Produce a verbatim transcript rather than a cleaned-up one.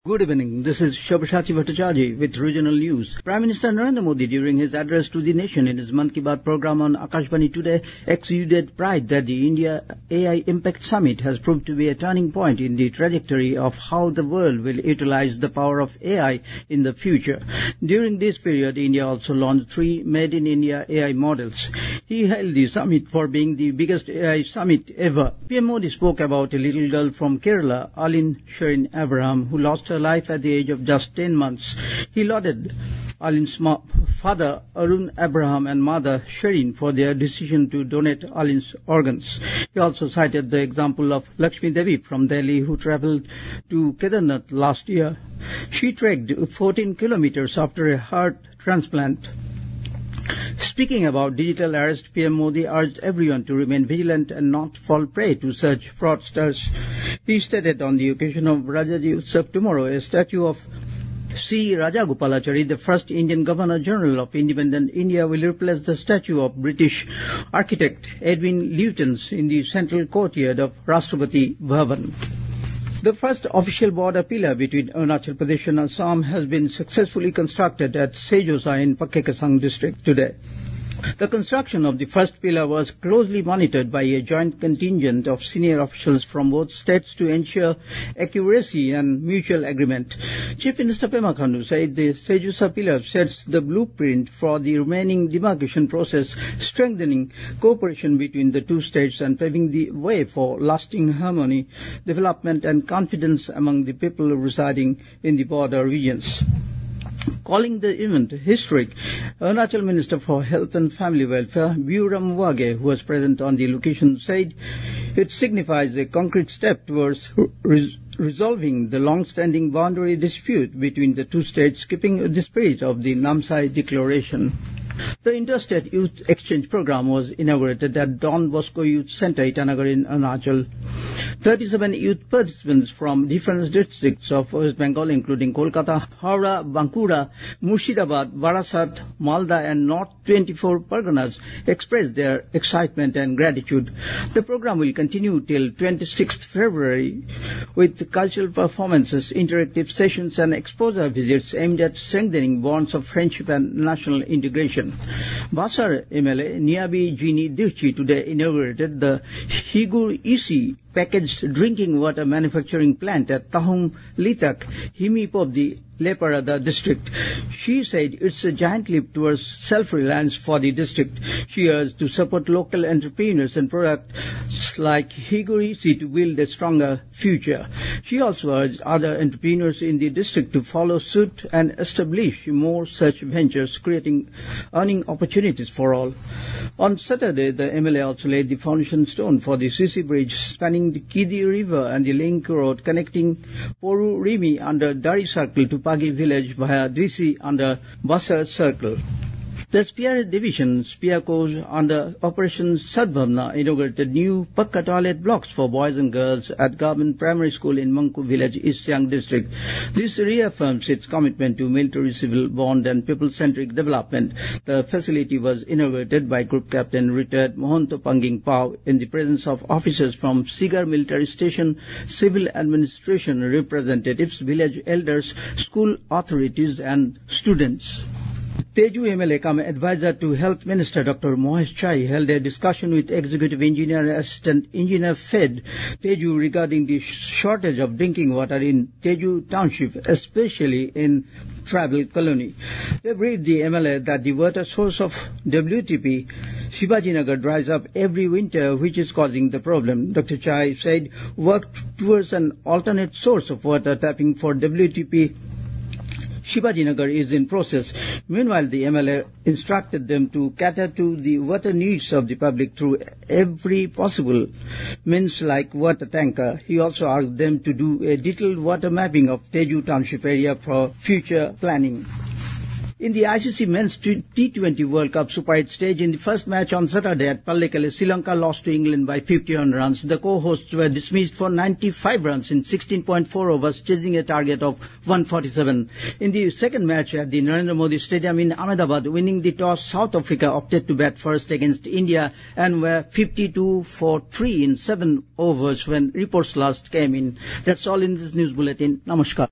Good evening. This is Shobhashati Bhattacharjee with regional news. Prime Minister Narendra Modi, during his address to the nation in his Mann Ki Baat program on Akashvani today, exuded pride that the India A I Impact Summit has proved to be a turning point in the trajectory of how the world will utilize the power of A I in the future. During this period, India also launched three Made in India A I models. He hailed the summit for being the biggest A I summit ever. P M Modi spoke about a little girl from Kerala, Alin Sherin Abraham, who lost her life at the age of just ten months. He lauded Alin's father, Arun Abraham, and mother, Sherin, for their decision to donate Alin's organs. He also cited the example of Lakshmi Devi from Delhi, who travelled to Kedarnath last year. She trekked fourteen kilometers after a heart transplant. Speaking about digital arrest, P M Modi urged everyone to remain vigilant and not fall prey to such fraudsters. He stated on the occasion of Rajaji Utsav tomorrow, a statue of C. Rajagopalachari, the first Indian Governor-General of independent India, will replace the statue of British architect Edwin Lutyens in the central courtyard of Rashtrapati Bhavan. The first official border pillar between Arunachal Pradesh and Assam has been successfully constructed at Sejosa in Pakke Kesang district today. The construction of the first pillar was closely monitored by a joint contingent of senior officials from both states to ensure accuracy and mutual agreement. Chief Minister Pema Khandu said the Sejosa pillar sets the blueprint for the remaining demarcation process, strengthening cooperation between the two states and paving the way for lasting harmony, development and confidence among the people residing in the border regions. Calling the event historic, Arunachal Minister for Health and Family Welfare, Biuram Wage, who was present on the occasion, said it signifies a concrete step towards res- resolving the long-standing boundary dispute between the two states, keeping the spirit of the Namsai Declaration. The Interstate Youth Exchange Program was inaugurated at Don Bosco Youth Centre, Itanagar in Arunachal. thirty-seven youth participants from different districts of West Bengal, including Kolkata, Howrah, Bankura, Murshidabad, Barasat, Malda and North twenty-four Parganas, expressed their excitement and gratitude. The program will continue till twenty-sixth February with cultural performances, interactive sessions and exposure visits aimed at strengthening bonds of friendship and national integration. Basar M L A Niabi Jini Dirchi today inaugurated the Higur Isi packaged drinking water manufacturing plant at Tahung Litak, Himip of the Leparada district. She said it's a giant leap towards self-reliance for the district. She urged to support local entrepreneurs and products like Higurisi to build a stronger future. She also urged other entrepreneurs in the district to follow suit and establish more such ventures, creating earning opportunities for all. On Saturday, the M L A also laid the foundation stone for the C C Bridge spanning the Kidi River and the link road connecting Poru Rimi under Dari Circle to Pagi village via Drisi under Basar Circle. The Spear Division, Spear Corps under Operation Sadbhavna, inaugurated new Pakka toilet blocks for boys and girls at Government Primary School in Mangku Village, East Siang District. This reaffirms its commitment to military-civil bond and people-centric development. The facility was inaugurated by Group Captain retired Mohanto Panging Pao in the presence of officers from Sigar Military Station, civil administration representatives, village elders, school authorities and students. Teju M L A cum advisor to Health Minister Doctor Mohesh Chai held a discussion with Executive Engineer and Assistant Engineer Fed Teju regarding the shortage of drinking water in Teju Township, especially in Tribal Colony. They briefed the M L A that the water source of W T P Shivajinagar dries up every winter, which is causing the problem. Doctor Chai said work towards an alternate source of water tapping for W T P Shivajinagar is in process. Meanwhile, the M L A instructed them to cater to the water needs of the public through every possible means like water tanker. He also asked them to do a detailed water mapping of Teju Township area for future planning. In the I C C Men's T twenty World Cup Super eight stage, in the first match on Saturday at Pallekele, Sri Lanka lost to England by fifty-one runs. The co-hosts were dismissed for ninety-five runs in sixteen point four overs, chasing a target of one forty-seven. In the second match at the Narendra Modi Stadium in Ahmedabad, winning the toss, South Africa opted to bat first against India and were fifty-two for three in seven overs when reports last came in. That's all in this news bulletin. Namaskar.